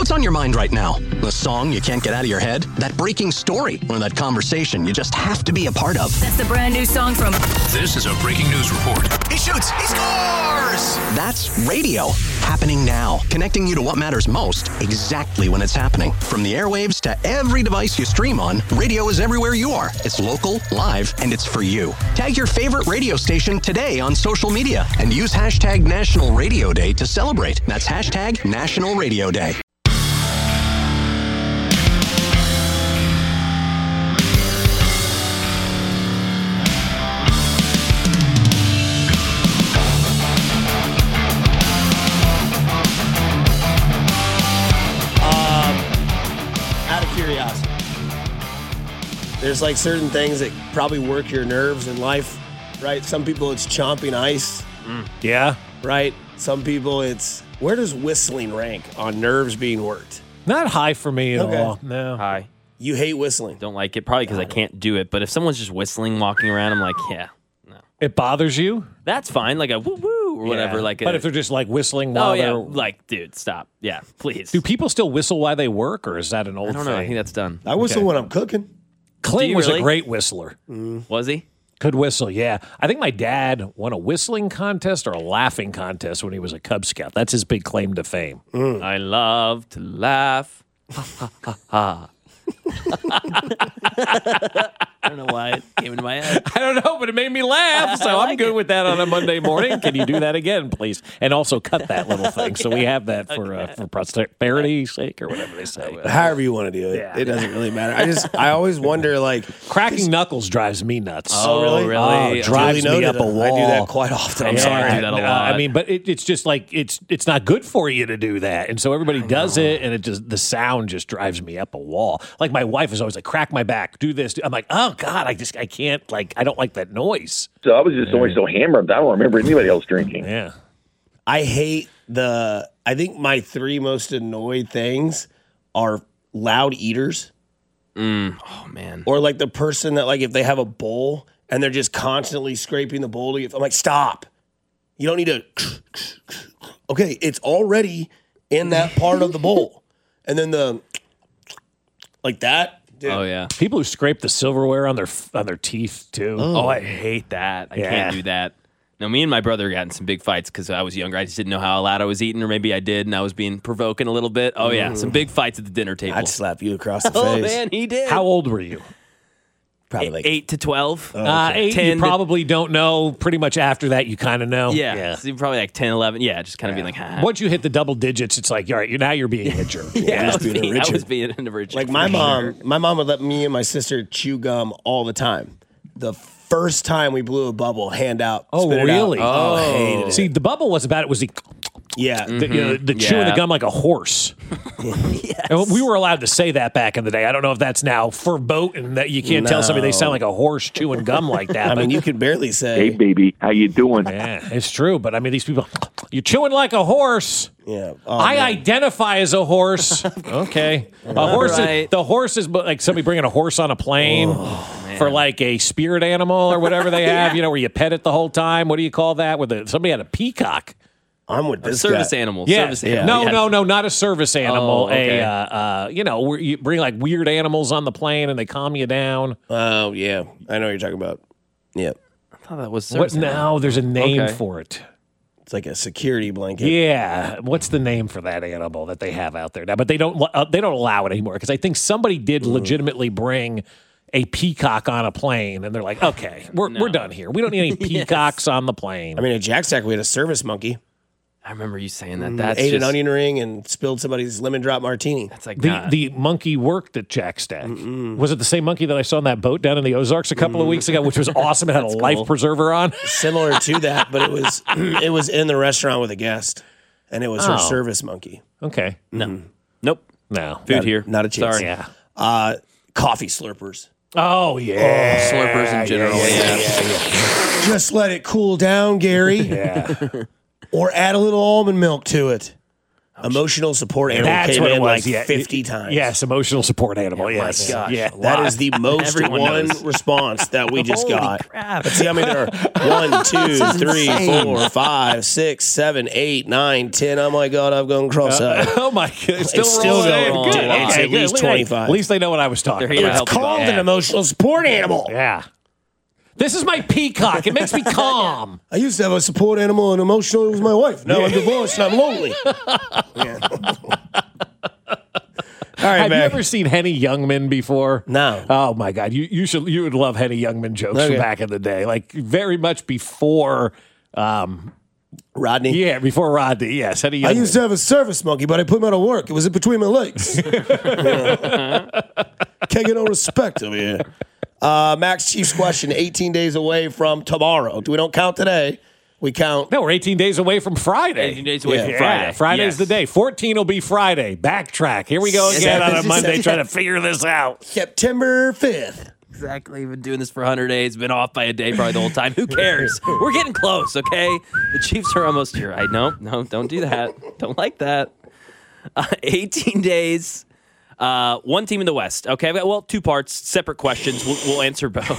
What's on your mind right now? The song you can't get out of your head? That breaking story? Or that conversation you just have to be a part of? That's the brand new song from... This is a breaking news report. He shoots! He scores! That's radio. Happening now. Connecting you to what matters most, exactly when it's happening. From the airwaves to every device you stream on, radio is everywhere you are. It's local, live, and it's for you. Tag your favorite radio station today on social media and use hashtag National Radio Day to celebrate. That's hashtag National Radio Day. There's like certain things that probably work your nerves in life, right? Some people it's chomping ice. Yeah. Right? Some people it's, where does whistling rank on nerves being worked? Not high for me at Okay. all. No. Hi. You hate whistling. Don't like it, probably because I can't do it. But if someone's just whistling, walking around, I'm like, yeah, no. It bothers you? That's fine. Like a woo woo or whatever. Yeah. Like but if they're just like whistling while oh yeah, they're... like dude, stop. Yeah, please. Do people still whistle while they work, or is that an old I don't know. I thing? think that's done. I whistle when I'm cooking. Clint you was really? a great whistler. Was he? Could whistle, yeah. I think my dad won a whistling contest or a laughing contest when he was a Cub Scout. That's his big claim to fame. I love to laugh. Ha ha ha ha. I don't know why it came into my head. I don't know, but it made me laugh, so I'm good with that on a Monday morning. Can you do that again, please? And also cut that little thing so we have that for prosterity's sake or whatever they say. However you want to do it. Yeah. It doesn't really matter. I always wonder, like, Cracking knuckles drives me nuts. Oh, really? Oh, it drives Duly me up noted. a wall. I do that quite often. I'm Yeah, sorry. I do that a lot. I mean, but it's just like it's not good for you to do that, and so everybody does it, and it just the sound just drives me up a wall. Like my wife is always like, "Crack my back, do this." I'm like, "Oh God, I can't like I don't like that noise." So I was just always so hammered. I don't remember anybody else drinking. Yeah, I hate I think my three most annoyed things are loud eaters. Oh man. Or like the person that, like, if they have a bowl and they're just constantly scraping the bowl to get, I'm like, stop. You don't need to. Okay, it's already in that part of the bowl. And then like that. Dude. Oh yeah. people who scrape the silverware on their teeth too. Oh, I hate that. I Yeah. can't do that. No, me and my brother got in some big fights because I was younger. I just didn't know how loud I was eating, or maybe I did, and I was being provoking a little bit. Oh yeah, some big fights at the dinner table. I'd slap you across the Oh face. man, he did. How old were you? Probably like 8 to 12. 8. 10 You to- probably don't know. Pretty much after that, you kind of know. Yeah, so probably like 10, 11. Yeah, just kind of being like, ha. Once you hit the double digits, it's like, all right, now you're being a jerk. Yeah, I was being a being, I Richard. was being a Richard. Like my mom would let me and my sister chew gum all the time. The first time we blew a bubble, hand out. Oh, spit it out. really? Oh, I hated it. See, the bubble was about it was the Yeah. the chewing the Yeah. gum like a horse. And we were allowed to say that back in the day. I don't know if that's now verboten that you can't tell somebody they sound like a horse chewing gum like that. I but mean, you could barely say. Hey, baby, how you doing? yeah, it's true. But I mean, these people, you're chewing like a horse. Yeah. Oh, I man. identify as a horse. Okay. A horse right. the horse is like somebody bringing a horse on a plane for like a spirit animal or whatever they have, you know, where you pet it the whole time. What do you call that? Somebody had a peacock. I'm with this service guy. animal. Yeah. Service animal. No, not a service animal. Oh, okay. Where you bring like weird animals on the plane and they calm you down. Oh, yeah. I know what you're talking about. Yeah. I thought that was What? service animal. No, there's a name Okay. for it. It's like a security blanket. Yeah, what's the name for that animal that they have out there now? But they don't allow it anymore because I think somebody did legitimately bring a peacock on a plane, and they're like, okay, we're done here. We don't need any peacocks on the plane. I mean, at Jack Stack, we had a service monkey. I remember you saying that. That's Ate just, an onion ring and spilled somebody's lemon drop martini. That's like the monkey worked at Jack Stack. Was it the same monkey that I saw on that boat down in the Ozarks a couple of weeks ago, which was awesome? It had a life preserver on. Similar to that, but it was in the restaurant with a guest, and it was her Oh. service monkey. Okay, nope. no, Food here. Not a chance. Sorry. yeah. Coffee slurpers. Oh yeah, Slurpers in general. Yeah. Just let it cool down, Gary. yeah. Or add a little almond milk to it. Emotional support animal That's came what it in was. like 50 times. Yes, emotional support animal. Yes. my gosh. Yeah. That is the most Everyone one knows. response that we just Holy got. crap. Let's see how many there are. 1, 2, 3, 4, 5, 6, 7, 8, 9, 10. Oh my God, I've gone cross-eyed. Oh my God! It's It's still rolling. going. Good. Dude, it's Okay, at least good. 25. At least they know what I was talking They're here to about. help It's you called out. an emotional support animal. Yeah. This is my peacock. It makes me calm. I used to have a support animal and emotional. It was my wife. Now I'm divorced and I'm lonely. Yeah. All right, Have you Mac. ever seen Henny Youngman before? No. Oh my God, you would love Henny Youngman jokes Okay. from back in the day, like very much before. Rodney? Yeah, before Rodney. Yes, Henny Youngman. I used to have a service monkey, but I put him out of work. It was in between my legs. Yeah. Can't get no respect over here. Max Chiefs question, 18 days away from tomorrow. We don't count today. We count. No, we're 18 days away from Friday. 18 days away Yeah. from Friday. Friday's Yes. the day. 14 will be Friday. Backtrack. Here we go again on a Monday trying to figure this out. September 5th. Exactly. We've been doing this for 100 days. Been off by a day probably the whole time. Who cares? We're getting close, okay? The Chiefs are almost here. No, don't do that. Don't like that. 18 days. One team in the West. Okay, well, two parts, separate questions. We'll answer both.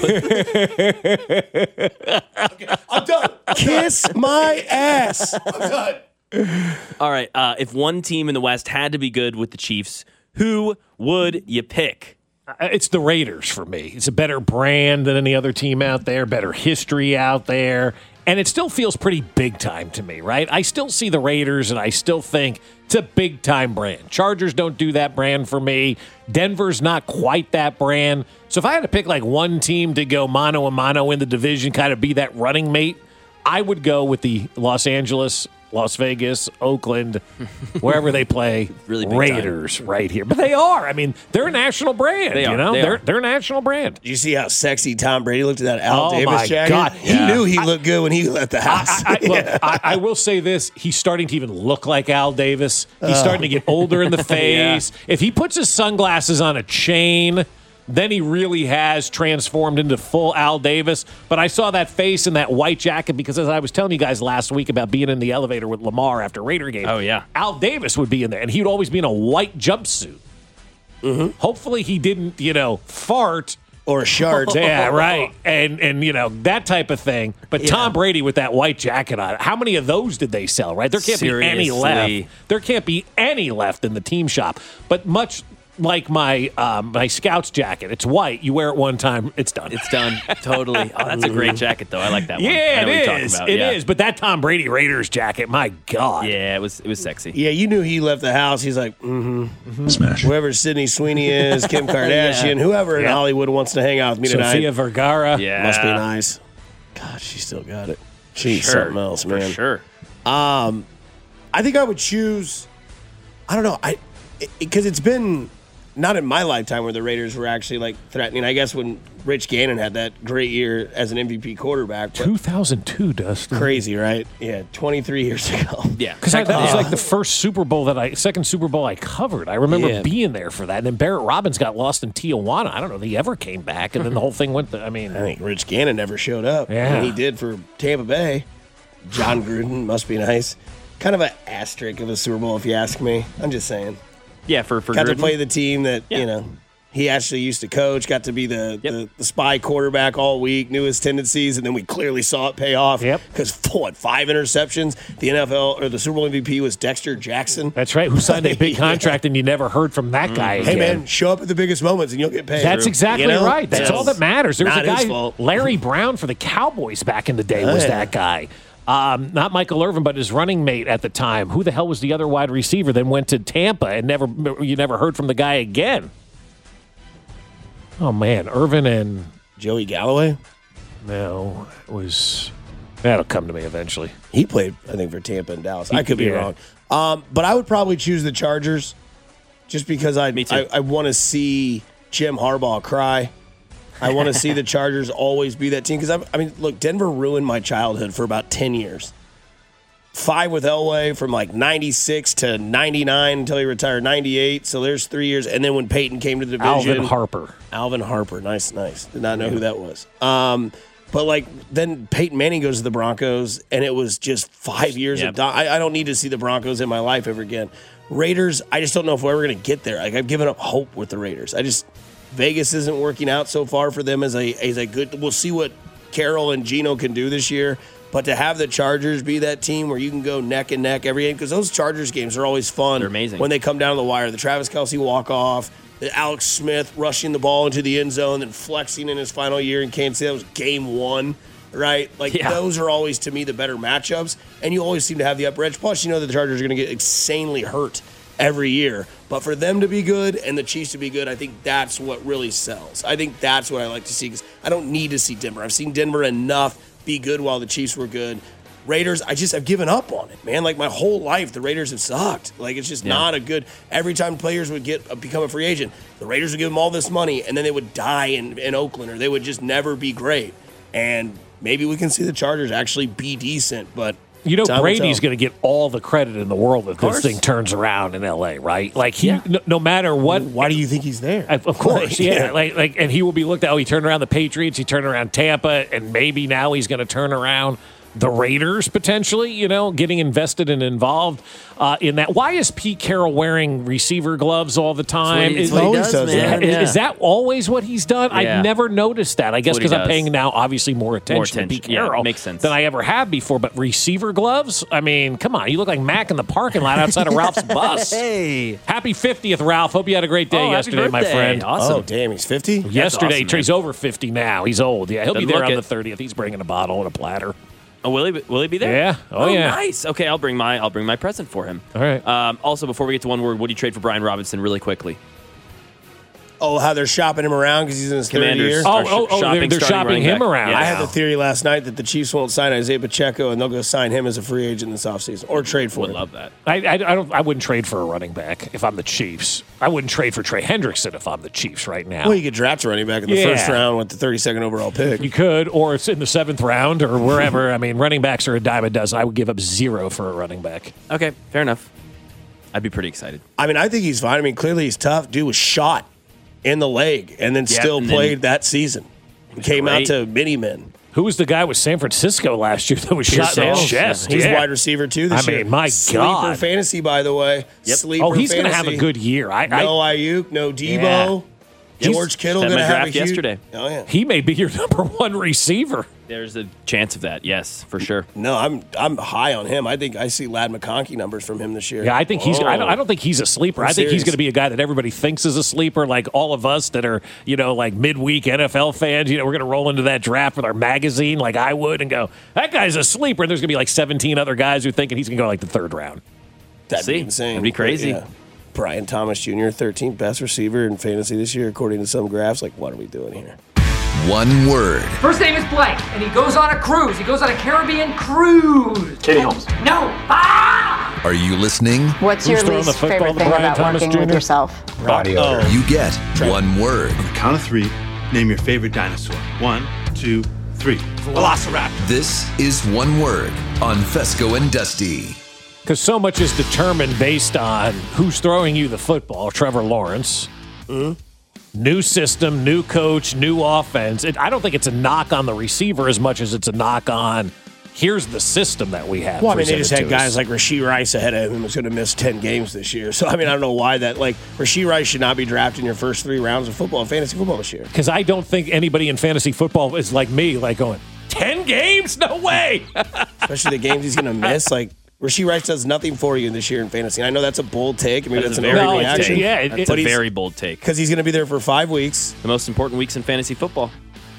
I'm done. Kiss my ass. I'm done. All right. If one team in the West had to be good with the Chiefs, who would you pick? It's the Raiders for me. It's a better brand than any other team out there, better history out there. And it still feels pretty big time to me, right? I still see the Raiders and I still think it's a big time brand. Chargers don't do that brand for me. Denver's not quite that brand. So if I had to pick like one team to go mano a mano in the division, kind of be that running mate, I would go with the Los Angeles, Las Vegas, Oakland, wherever they play, Really big Raiders right here. But they are. I mean, they're a national brand. They you are. know, They are. they're a national brand. Did you see how sexy Tom Brady looked at that Al Oh, Davis my jacket? God. He Yeah. knew he looked good when he left the house. I will say this: he's starting to even look like Al Davis. He's starting to get older in the face. If he puts his sunglasses on a chain, then he really has transformed into full Al Davis. But I saw that face in that white jacket because, as I was telling you guys last week about being in the elevator with Lamar after Raider game, Oh, yeah. Al Davis would be in there, and he would always be in a white jumpsuit. Hopefully, he didn't, fart. Or a shark. Yeah, right. And that type of thing. But Tom Brady with that white jacket on, how many of those did they sell, right? There can't be any Seriously. left. There can't be any left in the team shop. But much like my my Scouts jacket, it's white. You wear it one time, it's done. It's done. Totally. Oh, that's a great jacket, though. I like that one. I yeah, know what you're it talking is. about. It Yeah. is. But that Tom Brady Raiders jacket, my God. Yeah, it was sexy. Yeah, you knew he left the house. He's like, Smash. Whoever Sydney Sweeney is, Kim Kardashian, whoever in Yeah. Hollywood wants to hang out with me Sofia tonight. Vergara. Yeah. Must be nice. God, she still got it. She's Sure. something else, man. For sure. I think I would choose. I don't know. Because it's been not in my lifetime where the Raiders were actually like threatening. I guess when Rich Gannon had that great year as an MVP quarterback. But 2002, Dustin. crazy, right? Yeah, 23 years ago. Yeah. Because that was like the first Super Bowl second Super Bowl I covered. I remember Yeah. being there for that. And then Barrett Robbins got lost in Tijuana. I don't know if he ever came back. And then the whole thing went, I think Rich Gannon never showed up. Yeah. And he did for Tampa Bay. John Gruden must be nice. Kind of an asterisk of a Super Bowl, if you ask me. I'm just saying. Yeah, for Got to Gruden. play the team that, he actually used to coach, got to be the spy quarterback all week, knew his tendencies, and then we clearly saw it pay off. Yep. Because, 5 interceptions? The NFL or the Super Bowl MVP was Dexter Jackson. That's right. Who signed a big contract and you never heard from that guy again. Hey, man, show up at the biggest moments and you'll get paid. That's exactly right. That's all that matters. There was Not a his guy, fault. Larry Brown for the Cowboys back in the day was yeah. that guy. Not Michael Irvin, but his running mate at the time. Who the hell was the other wide receiver? Then went to Tampa and you never heard from the guy again. Oh man, Irvin and Joey Galloway? no, it was that'll come to me eventually. He played, I think, for Tampa and Dallas. I could be Yeah. wrong. But I would probably choose the Chargers just because Me too. I want to see Jim Harbaugh cry. I want to see the Chargers always be that team. Because, look, Denver ruined my childhood for about 10 years. 5 with Elway from like 96 to 99 until he retired, 98. So there's 3 years. And then when Peyton came to the division. Alvin Harper. Alvin Harper. Nice. Did not know who that was. But like then Peyton Manning goes to the Broncos, and it was just 5 years of I don't need to see the Broncos in my life ever again. Raiders, I just don't know if we're ever going to get there. Like I've given up hope with the Raiders. Vegas isn't working out so far for them as a good. We'll see what Carroll and Geno can do this year. But to have the Chargers be that team where you can go neck and neck every game, because those Chargers games are always fun. They're amazing. When they come down to the wire. The Travis Kelce walk-off, the Alex Smith rushing the ball into the end zone and flexing in his final year in Kansas City. That was game one, right? Like, those are always, to me, the better matchups. And you always seem to have the upper edge. Plus, you know that the Chargers are going to get insanely hurt every year. But for them to be good and the Chiefs to be good, I think that's what really sells. I think that's what I like to see, because I don't need to see Denver. I've seen Denver enough be good while the Chiefs were good. Raiders, I've given up on it, man. Like my whole life, the Raiders have sucked. Like it's just not a good. Every time players would become a free agent, the Raiders would give them all this money, and then they would die in Oakland, or they would just never be great. And maybe we can see the Chargers actually be decent, but you know Brady's going to get all the credit in the world if this thing turns around in L.A., right? Like no matter what. Why do you think he's there? Of course, Like, and he will be looked at. Oh, he turned around the Patriots. He turned around Tampa, and maybe now he's going to turn around the Raiders potentially. You know, getting invested and involved in that. Why is Pete Carroll wearing receiver gloves all the time? That's what he does, man. Is that always what he's done? Yeah. I've never noticed that. I guess because I'm paying now obviously more attention to Pete Carroll makes sense. than I ever have before. But receiver gloves? I mean, come on. You look like Mac in the parking lot outside of Ralph's bus. Hey. Happy 50th, Ralph. Hope you had a great day yesterday, my friend. Awesome. Oh, damn, he's 50? Yesterday, awesome, he's over 50 now. He's old. Yeah, he'll be there on the it. 30th. He's bringing a bottle and a platter. Oh, will he be there? Yeah. Oh, yeah. Nice. Okay, I'll bring my present for him. All right. Also, before we get to one word, would you trade for Brian Robinson really quickly? Oh, how they're shopping him around because he's in his third year? They're shopping him around. Yeah. I had the theory last night that the Chiefs won't sign Isaiah Pacheco, and they'll go sign him as a free agent this offseason or trade for him. Would love that. I wouldn't trade for a running back if I'm the Chiefs. I wouldn't trade for Trey Hendrickson if I'm the Chiefs right now. Well, you could draft a running back in the first round with the 32nd overall pick. You could, or it's in the 7th round or wherever. I mean, running backs are a dime a dozen. I would give up 0 for a running back. Okay, fair enough. I'd be pretty excited. I mean, I think he's fine. I mean, clearly he's tough. Dude was shot in the leg and then played that season. Came out to mini-men. Who was the guy with San Francisco last year that was shot in the chest? He's wide receiver, too, this year. I mean, my God. Sleeper fantasy, by the way. Yep. Sleeper he's going to fantasy. have a good year. No Ayuk, no Debo. George Kittle going to have a huge... yesterday. Oh, yeah. He may be your number 1 receiver. There's a chance of that, yes, for sure. No, I'm high on him. I think I see Ladd McConkey numbers from him this year. Yeah, I think he's. I don't think he's a sleeper. I think he's going to be a guy that everybody thinks is a sleeper, like all of us that are, like midweek NFL fans. We're going to roll into that draft with our magazine, like I would, and go, that guy's a sleeper. And there's going to be like 17 other guys who are thinking he's going to go like the 3rd round. That'd be insane. That'd be crazy. Yeah. Brian Thomas Jr., 13th best receiver in fantasy this year, according to some graphs. Like, what are we doing here? One word. First name is Blake, and he goes on a cruise. He goes on a Caribbean cruise. Katie Holmes. No. Ah! Are you listening? What's your least favorite thing about working with yourself? Body odor. You get one word. On the count of 3, name your favorite dinosaur. 1, 2, 3. Velociraptor. This is One Word on Fesco and Dusty. Because so much is determined based on who's throwing you the football. Trevor Lawrence. New system, new coach, new offense. I don't think it's a knock on the receiver as much as it's a knock on here's the system that we have. Well, I mean, they just had guys like Rashee Rice ahead of him who's going to miss 10 games this year. So, I mean, I don't know why that. Like, Rashee Rice should not be drafted in your first 3 rounds of football, fantasy football this year. Because I don't think anybody in fantasy football is like me, like going, 10 games? No way. Especially the games he's going to miss. Like, Rashee Rice does nothing for you this year in fantasy. I know that's a bold take. I mean, that's an airy reaction. It's a very bold take. Because he's going to be there for 5 weeks. The most important weeks in fantasy football.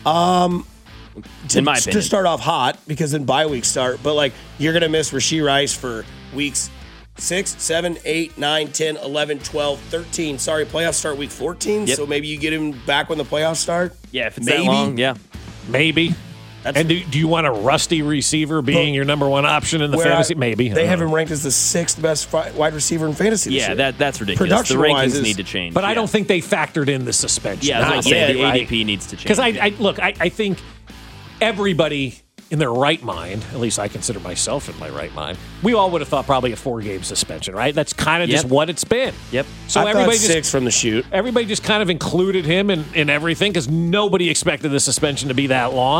In my opinion. To start off hot, because then bye weeks start. But, like, you're going to miss Rashee Rice for weeks 6, 7, 8, 9, 10, 11, 12, 13. Sorry, playoffs start week 14. Yep. So maybe you get him back when the playoffs start. Yeah, if it's that long, yeah. Maybe. And do you want a rusty receiver being your number 1 option in the fantasy? Maybe. They have him ranked as the 6th best wide receiver in fantasy this year. Yeah, that's ridiculous. The rankings need to change. But I don't think they factored in the suspension. Yeah, I was going to say, the ADP needs to change. Because I think everybody in their right mind, at least I consider myself in my right mind, we all would have thought probably a 4-game suspension, right? That's kind of just what it's been. Yep. So everybody 6 from the shoot. Everybody just kind of included him in everything because nobody expected the suspension to be that long.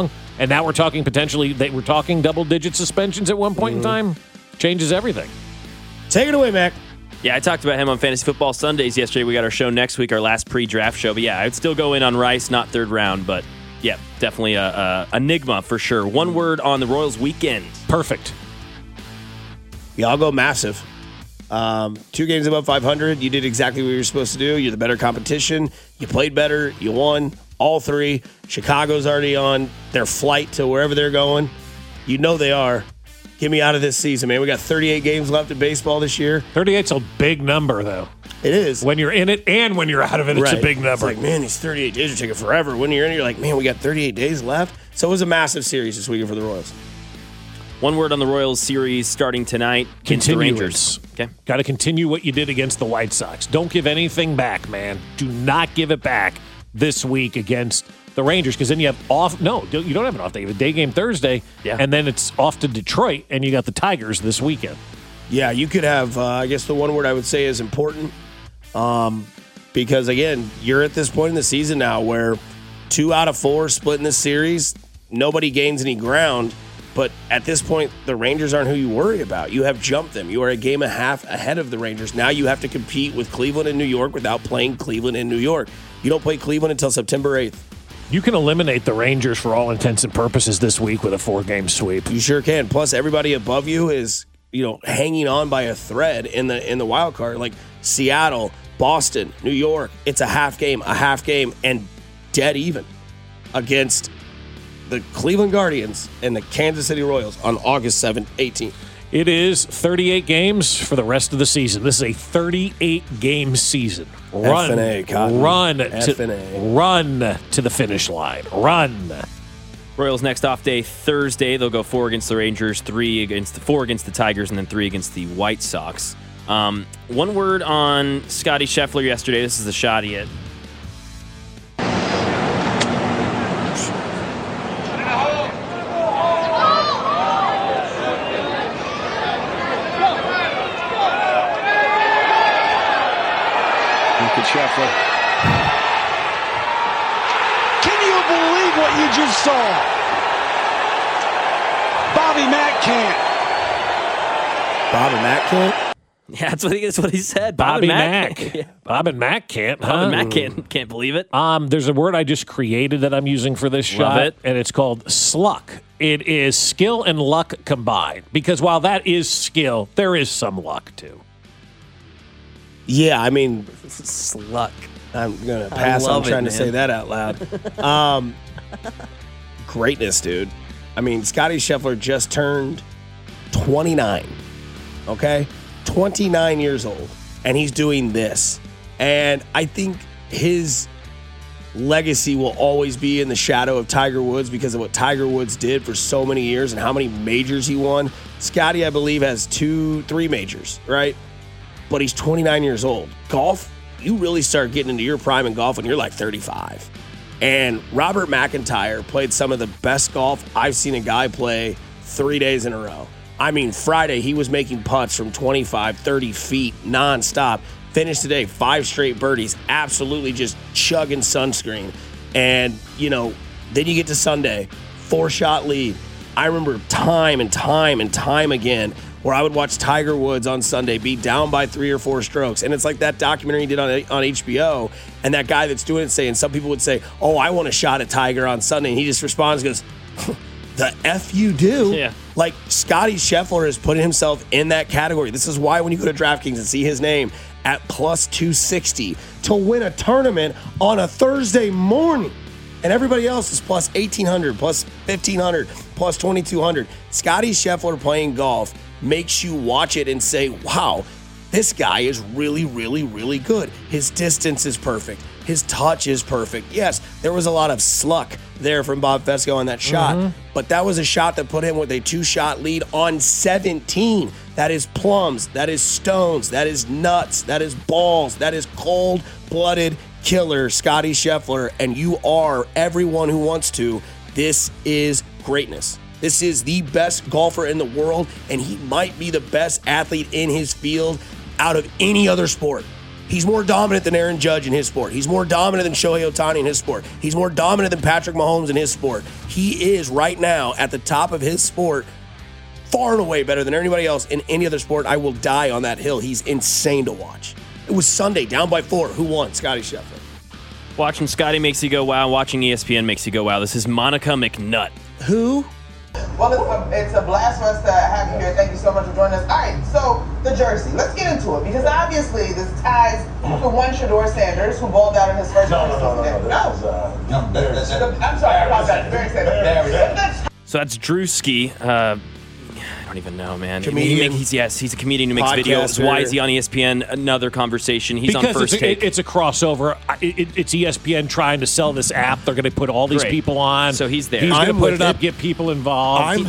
And now we're talking we're talking double-digit suspensions at one point in time. Changes everything. Take it away, Mac. Yeah, I talked about him on Fantasy Football Sundays yesterday. We got our show next week, our last pre-draft show. But yeah, I'd still go in on Rice, not third round. But yeah, definitely a enigma for sure. One word on the Royals weekend. Perfect. Y'all go massive. 2 games above 500. You did exactly what you were supposed to do. You're the better competition. You played better. You won all 3. Chicago's already on their flight to wherever they're going. You know they are. Get me out of this season, man. We got 38 games left in baseball this year. 38's a big number, though. It is. When you're in it and when you're out of it, it's a big number. It's like, man, these 38 days are taking forever. When you're in it, you're like, man, we got 38 days left. So it was a massive series this weekend for the Royals. One word on the Royals series starting tonight against the Rangers. Okay. Got to continue what you did against the White Sox. Don't give anything back, man. Do not give it back this week against the Rangers, because then you have off. No, you don't have an off day. You have a day game Thursday, and then it's off to Detroit, and you got the Tigers this weekend. Yeah, you could have, I guess the one word I would say is important, because, again, you're at this point in the season now where 2 out of 4 split in this series, nobody gains any ground, but at this point, the Rangers aren't who you worry about. You have jumped them. You are a game and a half ahead of the Rangers. Now you have to compete with Cleveland and New York without playing Cleveland and New York. You don't play Cleveland until September 8th. You can eliminate the Rangers for all intents and purposes this week with a 4-game sweep. You sure can. Plus, everybody above you is, hanging on by a thread in the wild card, like Seattle, Boston, New York. It's a half game, and dead even against the Cleveland Guardians and the Kansas City Royals on August 7th, 18th. It is 38 games for the rest of the season. This is a 38-game season. Run to the finish line. Run. Royals next off day Thursday. They'll go 4 against the Rangers, 4 against the Tigers, and then 3 against the White Sox. One word on Scotty Scheffler yesterday. This is the shot he hit. Scheffler. Can you believe what you just saw? Bobby Mack can't. Bobby Mack can't? Yeah, that's what he said. Bobby Mack. Yeah. Bob and Mack can't, huh? Bob and Mack can't believe it. There's a word I just created that I'm using for this shot, and it's called sluck. It is skill and luck combined, because while that is skill, there is some luck too. Yeah, I mean, sluck. I'm going to pass on trying to say that out loud. Greatness, dude. I mean, Scotty Scheffler just turned 29, okay? 29 years old, and he's doing this. And I think his legacy will always be in the shadow of Tiger Woods because of what Tiger Woods did for so many years and how many majors he won. Scotty, I believe, has 2-3 majors, right? But he's 29 years old. Golf, you really start getting into your prime in golf when you're like 35. And Robert McIntyre played some of the best golf I've seen a guy play 3 days in a row. I mean, Friday, he was making putts from 25, 30 feet nonstop. Finished today, 5 straight birdies, absolutely just chugging sunscreen. And, then you get to Sunday, 4-shot lead. I remember time and time again where I would watch Tiger Woods on Sunday be down by 3 or 4 strokes. And it's like that documentary he did on HBO, and that guy that's doing it saying, some people would say, oh, I want a shot at Tiger on Sunday. And he just responds and goes, the F you do? Yeah. Like, Scotty Scheffler is putting himself in that category. This is why when you go to DraftKings and see his name at plus 260 to win a tournament on a Thursday morning, and everybody else is plus 1,800, plus 1,500, plus 2,200. Scotty Scheffler playing golf makes you watch it and say, wow, this guy is really, really, really good. His distance is perfect. His touch is perfect. Yes, there was a lot of sluck there from Bob Fesco on that shot, but that was a shot that put him with a 2-shot lead on 17. That is plums. That is stones. That is nuts. That is balls. That is cold-blooded killer Scotty Scheffler, and you are everyone who wants to. This is greatness. This is the best golfer in the world, and he might be the best athlete in his field out of any other sport. He's more dominant than Aaron Judge in his sport. He's more dominant than Shohei Ohtani in his sport. He's more dominant than Patrick Mahomes in his sport. He is right now at the top of his sport, far and away better than anybody else in any other sport. I will die on that hill. He's insane to watch. It was Sunday, down by 4. Who won? Scotty Scheffler. Watching Scotty makes you go wow. Watching ESPN makes you go wow. This is Monica McNutt. Who? Well, it's a blast for us to have you here. Thank you so much for joining us. All right, so the jersey. Let's get into it because obviously this ties to one Shedeur Sanders who balled out in his first season. I'm sorry, I apologize. Barry Sanders. So that's Drewski. I don't even know, man. Comedian. He's a comedian who makes videos. Why is he on ESPN? Another conversation. He's because on First Take. It's a crossover. It's ESPN trying to sell this app. They're going to put all these people on. So he's there. He's going to put it up, get people involved. I'm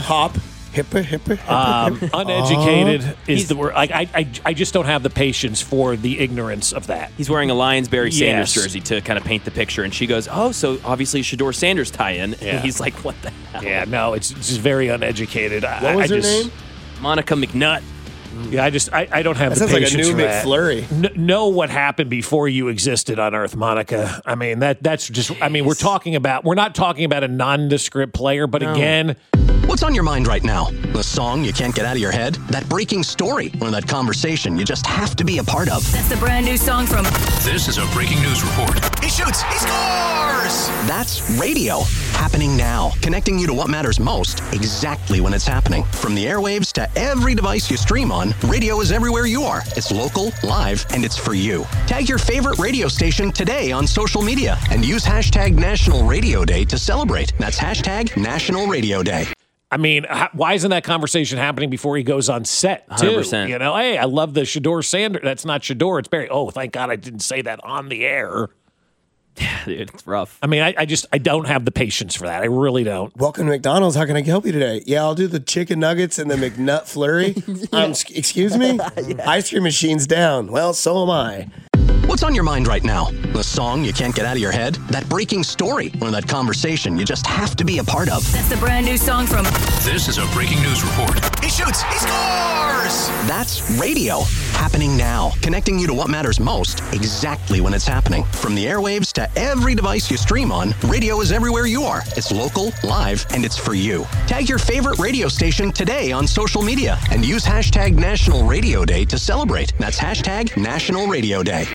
uneducated is the word. I just don't have the patience for the ignorance of that. He's wearing a Lions Barry Sanders jersey to kind of paint the picture, and she goes, "Oh, so obviously Shedeur Sanders tie-in." Yeah. And he's like, "What the hell?" Yeah, no, it's just very uneducated. What was her name? Monica McNutt. Yeah, I don't have the patience like a new McFlurry. Know what happened before you existed on Earth, Monica. I mean, that's just. I mean, we're not talking about a nondescript player, but again. What's on your mind right now? The song you can't get out of your head? That breaking story? Or that conversation you just have to be a part of? That's the brand new song from... This is a breaking news report. He shoots! He scores! That's radio. Happening now. Connecting you to what matters most, exactly when it's happening. From the airwaves to every device you stream on, radio is everywhere you are. It's local, live, and it's for you. Tag your favorite radio station today on social media and use hashtag National Radio Day to celebrate. That's hashtag National Radio Day. I mean, why isn't that conversation happening before he goes on set, too? 100%. You know, hey, I love the Shedeur Sanders. That's not Shedeur, it's Barry. Oh, thank God I didn't say that on the air. Yeah, dude, it's rough. I mean, I don't have the patience for that. I really don't. Welcome to McDonald's. How can I help you today? Yeah, I'll do the chicken nuggets and the McNutt flurry. Excuse me? Yeah. Ice cream machine's down. Well, so am I. What's on your mind right now? The song you can't get out of your head? That breaking story? Or that conversation you just have to be a part of? That's the brand new song from... This is a breaking news report. He shoots! He scores! That's radio. Happening now. Connecting you to what matters most, exactly when it's happening. From the airwaves to every device you stream on, radio is everywhere you are. It's local, live, and it's for you. Tag your favorite radio station today on social media and use hashtag National Radio Day to celebrate. That's hashtag National Radio Day.